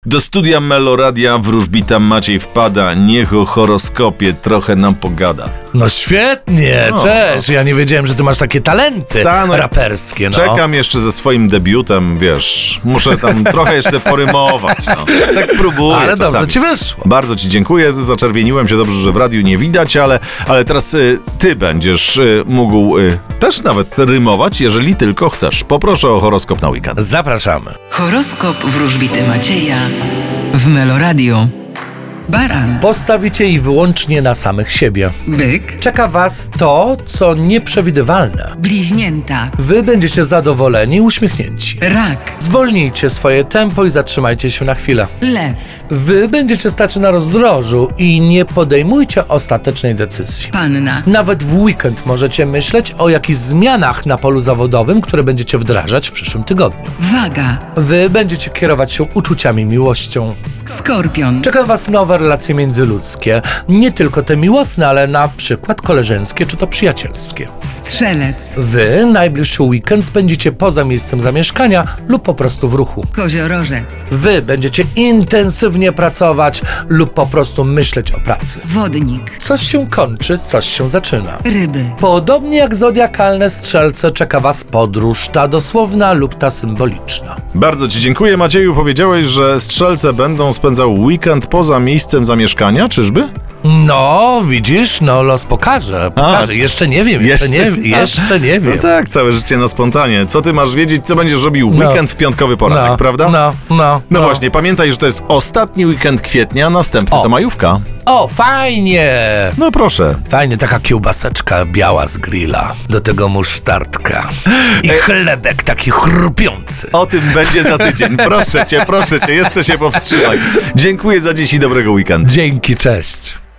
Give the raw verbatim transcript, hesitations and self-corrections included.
Do studia Meloradia wróżbita Maciej wpada, niech o horoskopie trochę nam pogada. No świetnie, No. cześć. Ja nie wiedziałem, że ty masz takie talenty Ta, no, raperskie. No. Czekam jeszcze ze swoim debiutem, wiesz, muszę tam trochę jeszcze porymować, no. Tak próbuję Ale czasami. dobrze ci wyszło. Bardzo ci dziękuję, zaczerwieniłem się, dobrze, że w radiu nie widać, ale, ale teraz y, ty będziesz y, mógł y, też nawet rymować, jeżeli tylko chcesz. Poproszę o horoskop na weekend. Zapraszamy. Horoskop wróżbity Macieja w Meloradio. Baran, Postawicie ich wyłącznie na samych siebie. byk, Czeka was to, co nieprzewidywalne. bliźnięta, Wy będziecie zadowoleni i uśmiechnięci. rak, Zwolnijcie swoje tempo i zatrzymajcie się na chwilę. lew, Wy będziecie stać na rozdrożu i nie podejmujcie ostatecznej decyzji. panna, Nawet w weekend możecie myśleć o jakichś zmianach na polu zawodowym, które będziecie wdrażać w przyszłym tygodniu. waga, Wy będziecie kierować się uczuciami, miłością. skorpion, Czeka was nowe relacje międzyludzkie. Nie tylko te miłosne, ale na przykład koleżeńskie czy to przyjacielskie. strzelec, Wy najbliższy weekend spędzicie poza miejscem zamieszkania lub po prostu w ruchu. koziorożec, Wy będziecie intensywnie pracować lub po prostu myśleć o pracy. wodnik, Coś się kończy, coś się zaczyna. ryby, Podobnie jak zodiakalne strzelce czeka was podróż, ta dosłowna lub ta symboliczna. Bardzo ci dziękuję, Macieju. Powiedziałeś, że strzelce będą spędzał weekend poza miejscem zamieszkania, czyżby? No, widzisz, no los pokaże, pokaże. Jeszcze nie wiem, jeszcze, nie, jeszcze nie wiem. No tak, całe życie na spontanie. Co ty masz wiedzieć, co będziesz robił w No. weekend w piątkowy poranek, no, prawda? No, no, No właśnie, pamiętaj, że to jest ostatni weekend kwietnia, następny O. to majówka. O, fajnie! No proszę. Fajnie, taka kiełbaseczka biała z grilla, do tego musztardka i chlebek taki chrupiący. O tym będzie za tydzień. Proszę cię, proszę cię, jeszcze się powstrzymaj. Dziękuję za dziś i dobrego weekendu. Dzięki, cześć.